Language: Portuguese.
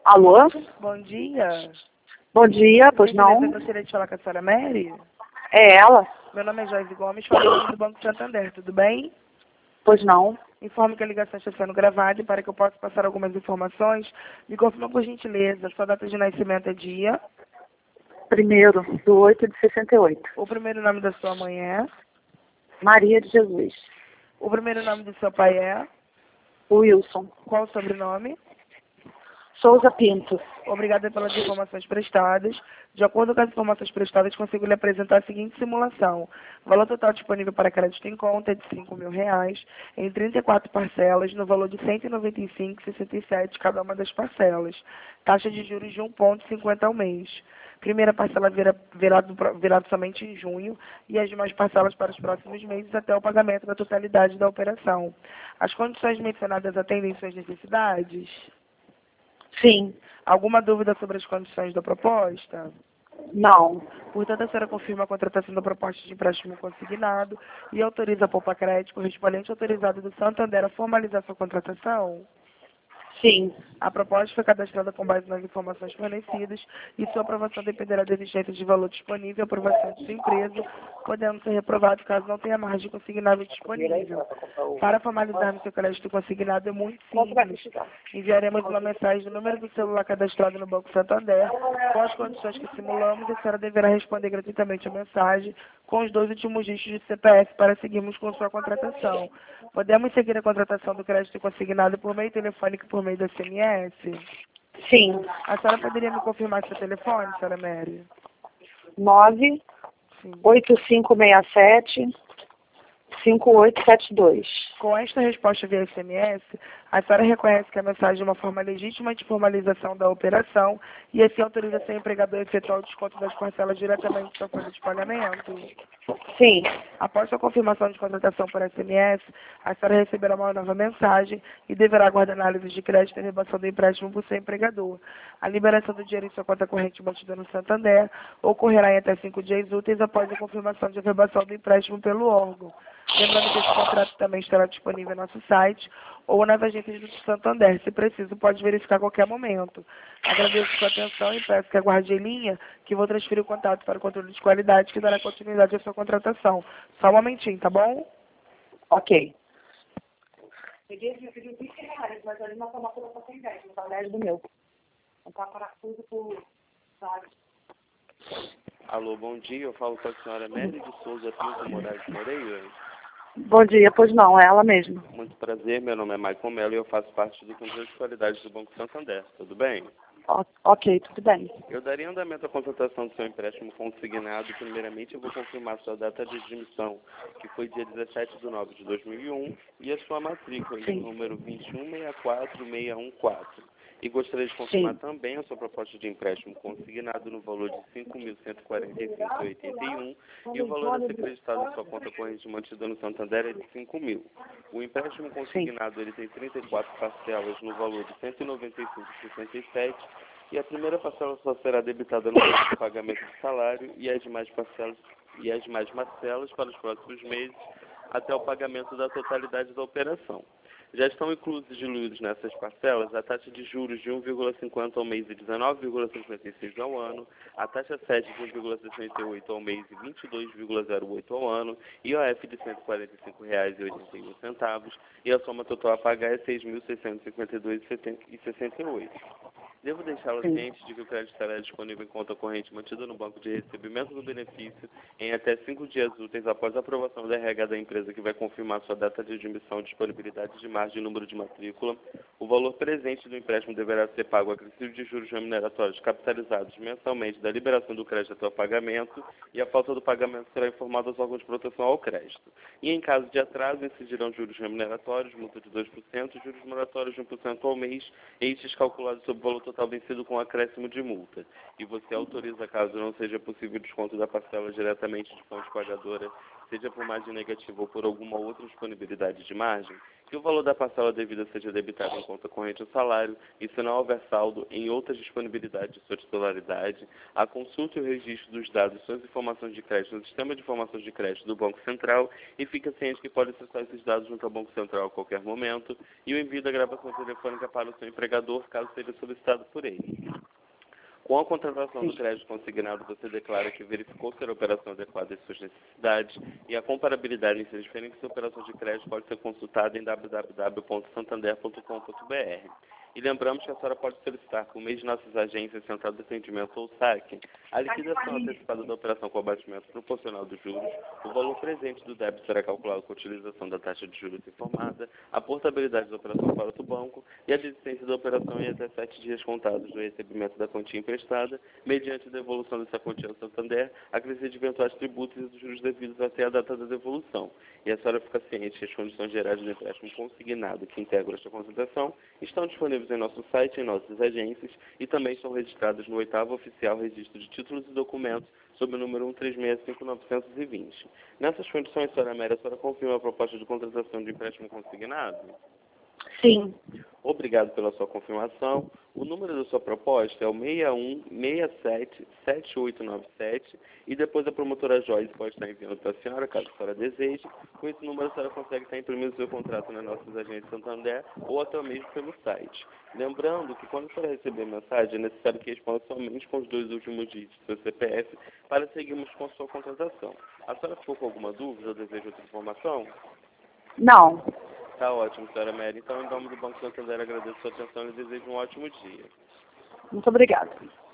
Alô? Bom dia. Bom dia, pois não? Eu gostaria de falar com a senhora Mary. É ela? Meu nome é Joyce Gomes, falando do Banco Santander, tudo bem? Pois não. Informo que a ligação está sendo gravada e para que eu possa passar algumas informações, me confirma por gentileza, sua data de nascimento é dia, 1º de 8 de 68. o primeiro nome da sua mãe é, Maria de Jesus. o primeiro nome do seu pai é, Wilson. qual o sobrenome? Souza Pinto. Obrigada pelas informações prestadas. De acordo com as informações prestadas, consigo lhe apresentar a seguinte simulação. O valor total disponível para crédito em conta é de R$ 5.000, em 34 parcelas, no valor de R$ 195,67 cada uma das parcelas. Taxa de juros de 1,50 ao mês. Primeira parcela virá somente em junho e as demais parcelas para os próximos meses até o pagamento da totalidade da operação. As condições mencionadas atendem suas necessidades? Sim. Alguma dúvida sobre as condições da proposta? Não. Portanto, a senhora confirma a contratação da proposta de empréstimo consignado e autoriza a Poupa Crédito, correspondente autorizado do Santander, a formalizar sua contratação? Sim. A proposta foi cadastrada com base nas informações fornecidas e sua aprovação dependerá da existência de valor disponível e aprovação de sua empresa, podendo ser reprovado caso não tenha margem consignável disponível. Para formalizarmos seu crédito consignado é muito simples. Enviaremos uma mensagem do número do celular cadastrado no Banco Santander com as condições que simulamos e a senhora deverá responder gratuitamente a mensagem com os 2 últimos dígitos de CPF para seguirmos com sua contratação. Podemos seguir a contratação do crédito consignado por meio telefônico e por meio da SMS? Sim. A senhora poderia me confirmar seu telefone, senhora Mary? 98567-5872. Com esta resposta via SMS, a senhora reconhece que a mensagem é uma forma legítima de formalização da operação e assim autoriza seu empregador a efetuar o desconto das parcelas diretamente da folha de pagamento? Sim. Após sua confirmação de contratação por SMS, a senhora receberá uma nova mensagem e deverá aguardar análise de crédito e rebação do empréstimo por seu empregador. A liberação do dinheiro em sua conta corrente mantida no Santander ocorrerá em até 5 dias úteis após a confirmação de rebação do empréstimo pelo órgão. Lembrando que esse contrato também estará disponível no nosso site ou nas agências do Santander. Se preciso, pode verificar a qualquer momento. Agradeço sua atenção e peço que aguarde em linha, que vou transferir o contato para o controle de qualidade, que dará continuidade à sua contratação. Só um momentinho, tá bom? Ok. Peguei R$20, mas ali não toma conta sem 10, não tá 10 do meu. Não tá parafuso por... Alô, bom dia. Eu falo com a senhora Mary de Souza Pinto Moraes Moreira. Bom dia, pois não, é ela mesma. Muito prazer, meu nome é Maicon Mello e eu faço parte do controle de qualidade do Banco Santander. Tudo bem? Ok, tudo bem. Eu daria andamento à contratação do seu empréstimo consignado. Primeiramente, eu vou confirmar sua data de admissão, que foi dia 17/9/2001, e a sua matrícula, de número 2164614. E gostaria de confirmar também a sua proposta de empréstimo consignado no valor de R$ 5.145,81 e o valor a ser acreditado em sua conta corrente mantida no Santander é de R$ 5.000. O empréstimo consignado ele tem 34 parcelas no valor de R$ 195,67 e a primeira parcela só será debitada no momento do pagamento do salário e as demais parcelas para os próximos meses até o pagamento da totalidade da operação. Já estão inclusos e diluídos nessas parcelas a taxa de juros de 1,50 ao mês e 19,56 ao ano, a taxa 7 de 1,68 ao mês e 22,08 ao ano, IOF de R$ 145,81 e a soma total a pagar é R$ 6.652,68. Devo deixá-la ciente de que o crédito estará disponível em conta corrente mantida no banco de recebimento do benefício em até 5 dias úteis após a aprovação da RH da empresa, que vai confirmar sua data de admissão, disponibilidade de margem e número de matrícula. O valor presente do empréstimo deverá ser pago acrescido de juros remuneratórios capitalizados mensalmente da liberação do crédito até o pagamento, e a falta do pagamento será informada aos órgãos de proteção ao crédito. E em caso de atraso, incidirão juros remuneratórios, multa de 2%, juros moratórios de 1% ao mês, estes calculados sobre o valor total vencido com acréscimo de multa. E você autoriza, caso não seja possível o desconto da parcela diretamente de fonte pagadora, seja por margem negativa ou por alguma outra disponibilidade de margem, que o valor da parcela devida seja debitado em conta corrente ao salário e se não houver saldo em outras disponibilidades de sua titularidade, a consulta e o registro dos dados e suas informações de crédito no sistema de informações de crédito do Banco Central e fica ciente que pode acessar esses dados junto ao Banco Central a qualquer momento e o envio da gravação telefônica para o seu empregador, caso seja solicitado por ele. Com a contratação do crédito consignado, você declara que verificou ser a operação adequada às suas necessidades e a comparabilidade entre as diferentes operações de crédito pode ser consultada em www.santander.com.br. E lembramos que a senhora pode solicitar por meio de nossas agências, Central de Atendimento ou SAC, a liquidação antecipada da operação com abatimento proporcional dos juros, o valor presente do débito será calculado com a utilização da taxa de juros informada, a portabilidade da operação para outro banco e a desistência da operação em até 7 dias contados do recebimento da quantia emprestada, mediante a devolução dessa quantia ao Santander, acrescido de eventuais tributos e dos juros devidos até a data da devolução. E a senhora fica ciente que as condições gerais do empréstimo consignado que integram esta concentração estão disponíveis em nosso site e em nossas agências e também estão registradas no 8º Oficial Registro de Títulos e Documentos sob o número 1365920. Nessas condições, senhora Amélia, a senhora confirma a proposta de contratação de empréstimo consignado? Sim. Obrigado pela sua confirmação. O número da sua proposta é o 61677897 e depois a promotora Joyce pode estar enviando para a senhora, caso a senhora deseje. Com esse número a senhora consegue estar imprimindo o seu contrato nas nossas agências Santander ou até mesmo pelo site. Lembrando que quando a senhora receber a mensagem é necessário que responda somente com os 2 últimos dígitos do seu CPF para seguirmos com a sua contratação. A senhora ficou com alguma dúvida ou deseja outra informação? Não. Tá ótimo, senhora Mary. Então, em nome do Banco Santander, agradeço a sua atenção e desejo um ótimo dia. Muito obrigada.